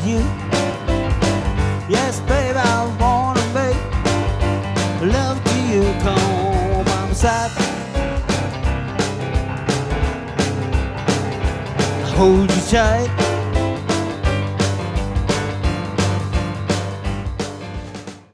you. Yes, babe, I wanna make love to you. Come by my side, hold you tight.